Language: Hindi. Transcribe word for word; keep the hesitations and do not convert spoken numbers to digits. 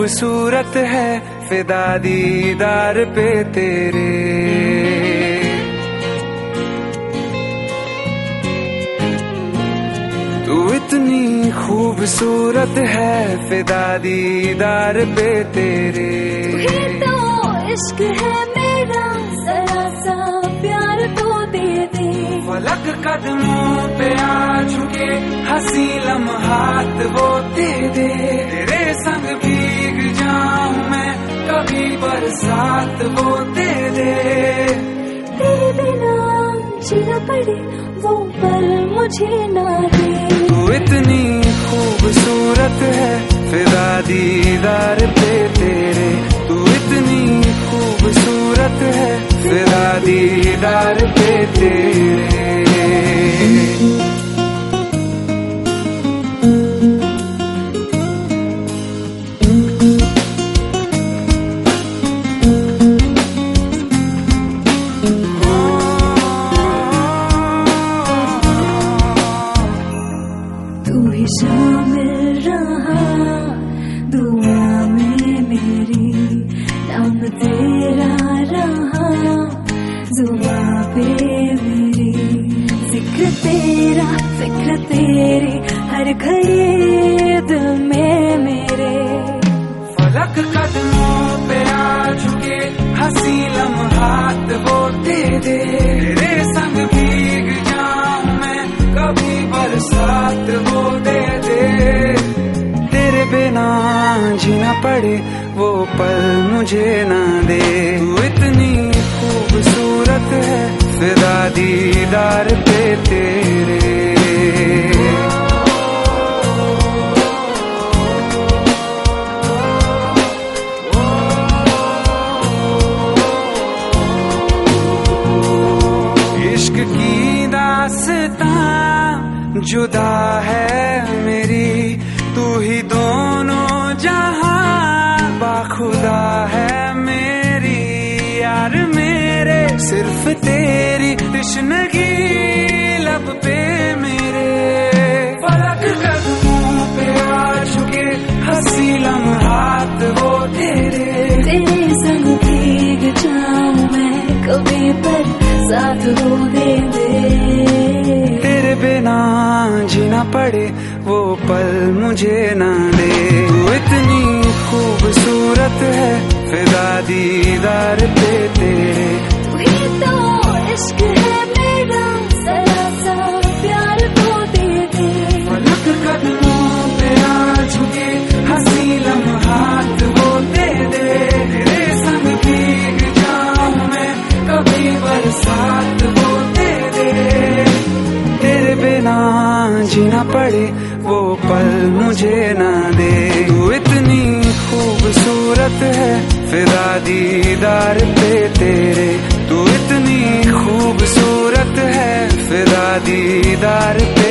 खूबसूरत है फिदा दीदार पे तेरे। तू इतनी खूबसूरत है फिदा दीदार पे तेरे। तो इश्क है मेरा जरा सा प्यार तो दे दे। फलक कदमों पे आ झुके हंसी लम्हात वो दे दे। तेरे संग भीग जाऊं मैं कभी बरसात वो दे दे। तेरे बिना जीना पड़े वो पल मुझे ना दे। तू इतनी खूबसूरत है फिदा दीदार पे तेरे। तू इतनी खूबसूरत है फिदा दीदार पे तेरे। तू ही शामिल रहा दुआ में मेरी, नाम तेरा रहा जुबां पे मेरी। जिक्र तेरा फिक्र तेरी हर घड़ी दिल में मेरे। फलक कदमों पे आ झुके हंसी लम्हात वो दे दे। तेरे संग भीग जाऊं मैं कभी बरसात वो दे दे। तेरे बिना जीना पड़े वो पल मुझे ना दे। तू इतनी खूबसूरत है फिदा दीदार पे तेरे। इश्क की दास्तां जुदा है मेरी, तू ही दोनों जहां बाखुदा है मेरी। यार मेरे सिर्फ तेरी तश्नगी लब पे मेरे। फलक कदमों पे आ चुके हंसी लम्हात वो तेरे। तेरे संग भीग जाऊं मैं कभी पर साथ हो दे दे। तेरे बिना जीना पड़े वो पल मुझे ना दे। तू इतनी खूबसूरत है फिदा दीदार पे तेरे। तू ही तो इश्क है मेरा जरा सा प्यार तो दे दे। फलक कदमों पे आ झुके हंसी लम्हात वो दे दे। तेरे संग भीग जाऊं मैं कभी बरसात वो दे दे। तेरे बिना जीना पड़े वो पल मुझे ना दे। तू इतनी खूबसूरत है फिदा दीदार पे तेरे। तू इतनी खूबसूरत है फिदा दीदार पे